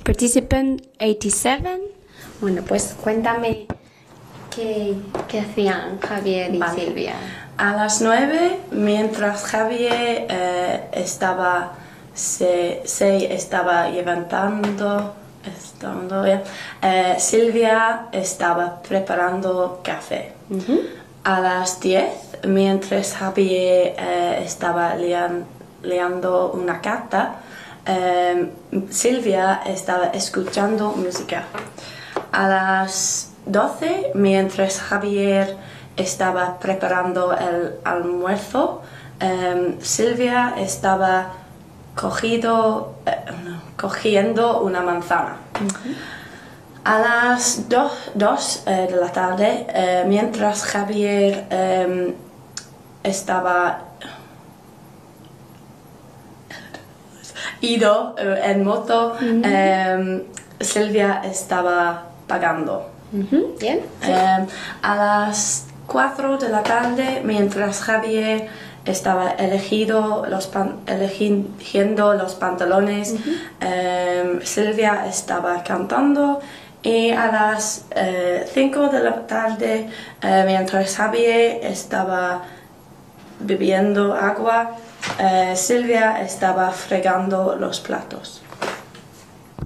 Participant 87. Bueno, pues cuéntame qué hacían Javier y Vale. Silvia. A las 9, mientras Javier se estaba levantando, Silvia estaba preparando café. A las 10, mientras Javier estaba leyendo una carta, Silvia estaba escuchando música. A las 12, mientras Javier estaba preparando el almuerzo, Silvia estaba cogiendo una manzana. A las 2 de la tarde, mientras Javier estaba ido en moto, Silvia estaba pagando. Bien. A las 4 de la tarde, mientras Javier estaba eligiendo los pantalones, Silvia estaba cantando. Y a las 5 de la tarde, mientras Javier estaba bebiendo agua, Silvia estaba fregando los platos.